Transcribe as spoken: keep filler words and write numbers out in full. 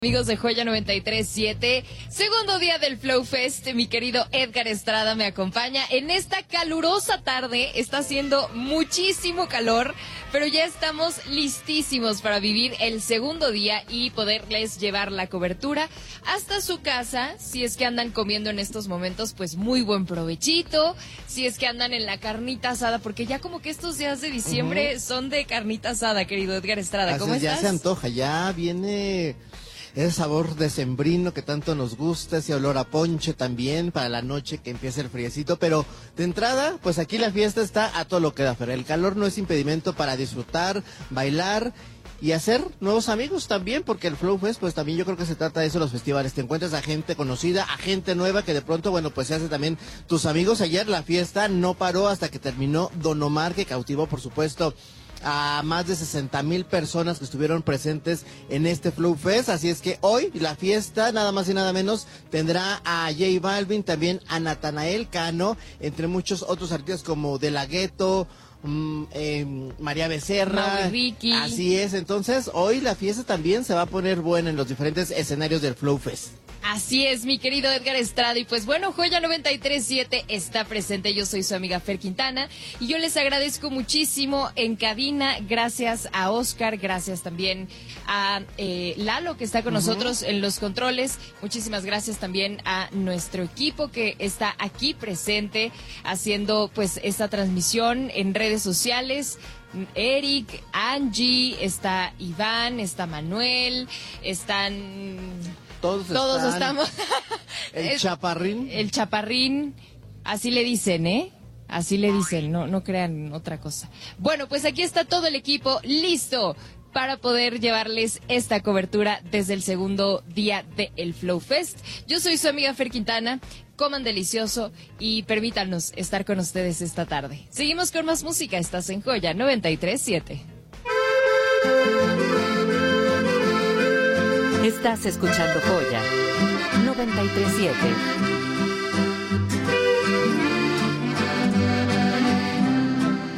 Amigos de Joya noventa y tres siete, segundo día del Flow Fest, mi querido Edgar Estrada me acompaña en esta calurosa tarde. Está haciendo muchísimo calor, pero ya estamos listísimos para vivir el segundo día y poderles llevar la cobertura hasta su casa. Si es que andan comiendo en estos momentos, pues muy buen provechito. Si es que andan en la carnita asada, porque ya como que estos días de diciembre uh-huh. son de carnita asada, querido Edgar Estrada. ¿Cómo Así, estás? Ya se antoja, ya viene ese sabor decembrino que tanto nos gusta, ese olor a ponche también para la noche que empieza el friecito, pero de entrada, pues aquí la fiesta está a todo lo que da, pero el calor no es impedimento para disfrutar, bailar y hacer nuevos amigos también, porque el Flow Fest, pues también yo creo que se trata de eso, los festivales, te encuentras a gente conocida, a gente nueva que de pronto, bueno, pues se hace también tus amigos. Ayer la fiesta no paró hasta que terminó Don Omar, que cautivó, por supuesto, a más de sesenta mil personas que estuvieron presentes en este Flow Fest. Así es que hoy la fiesta, nada más y nada menos, tendrá a J Balvin, también a Natanael Cano, entre muchos otros artistas como De La Ghetto, Mm, eh, María Becerra, Ricky. Así es, entonces hoy la fiesta también se va a poner buena en los diferentes escenarios del Flow Fest. Así es, mi querido Edgar Estrada. Y pues bueno, Joya noventa y tres siete está presente. Yo soy su amiga Fer Quintana y yo les agradezco muchísimo en cabina. Gracias a Oscar, gracias también a eh, Lalo, que está con uh-huh. nosotros en los controles. Muchísimas gracias también a nuestro equipo que está aquí presente haciendo pues esta transmisión en redes sociales. Eric, Angie, está Iván, está Manuel, están... Todos, Todos están. estamos. El es, chaparrín. El chaparrín, así le dicen, ¿eh? Así le dicen, no, no crean otra cosa. Bueno, pues aquí está todo el equipo listo para poder llevarles esta cobertura desde el segundo día del Flow Fest. Yo soy su amiga Fer Quintana, coman delicioso y permítanos estar con ustedes esta tarde. Seguimos con más música, estás en Joya noventa y tres siete. Estás escuchando Joya noventa y tres siete.